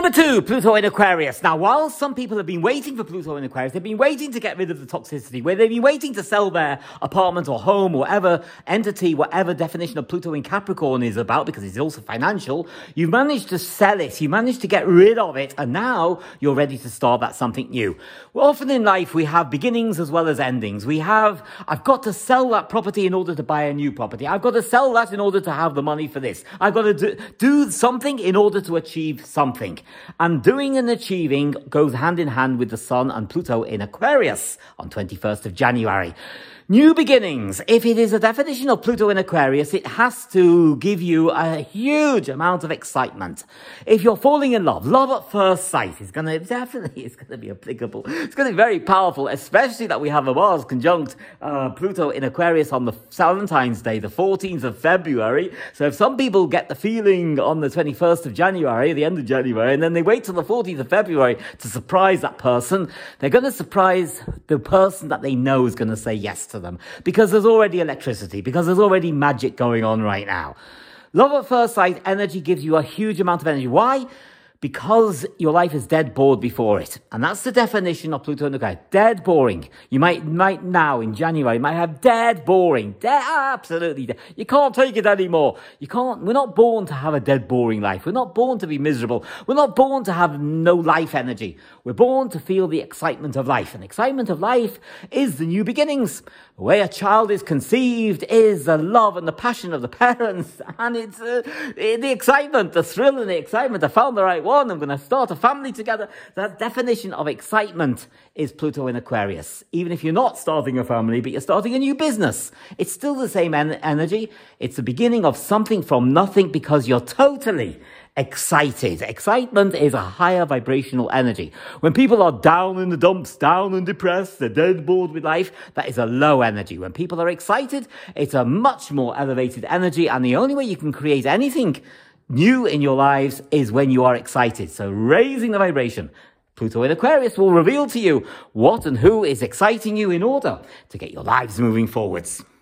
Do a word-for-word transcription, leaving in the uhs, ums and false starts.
Number two, Pluto in Aquarius. Now, while some people have been waiting for Pluto in Aquarius, they've been waiting to get rid of the toxicity, where they've been waiting to sell their apartment or home, or whatever entity, whatever definition of Pluto in Capricorn is about, because it's also financial. You've managed to sell it, you managed to get rid of it, and now you're ready to start that something new. Well, often in life, we have beginnings as well as endings. We have, I've got to sell that property in order to buy a new property. I've got to sell that in order to have the money for this. I've got to do, do something in order to achieve something. And doing and achieving goes hand in hand with the Sun and Pluto in Aquarius on twenty-first of January. New beginnings. If it is a definition of Pluto in Aquarius, it has to give you a huge amount of excitement. If you're falling in love, love at first sight is going to definitely, it's going to be applicable. It's going to be very powerful, especially that we have a Mars conjunct uh, Pluto in Aquarius on the Valentine's Day, the fourteenth of February. So if some people get the feeling on the twenty-first of January, the end of January, and then they wait till the fourteenth of February to surprise that person, they're going to surprise the person that they know is going to say yes to them, because there's already electricity, because there's already magic going on right now. Love at first sight energy gives you a huge amount of energy. Why? Because your life is dead bored before it. And that's the definition of Pluto in Aquarius. Dead boring. You might, might now in January, might have dead boring. Dead, absolutely dead. You can't take it anymore. You can't, we're not born to have a dead boring life. We're not born to be miserable. We're not born to have no life energy. We're born to feel the excitement of life. And excitement of life is the new beginnings. The way a child is conceived is the love and the passion of the parents. And it's uh, the excitement, the thrill and the excitement. I found the right one. I'm going to start a family together. That definition of excitement is Pluto in Aquarius. Even if you're not starting a family, but you're starting a new business, it's still the same en- energy. It's the beginning of something from nothing, because you're totally excited. Excitement is a higher vibrational energy. When people are down in the dumps, down and depressed, they're dead bored with life, that is a low energy. When people are excited, it's a much more elevated energy, and the only way you can create anything new in your lives is when you are excited. So raising the vibration. Pluto in Aquarius will reveal to you what and who is exciting you in order to get your lives moving forwards.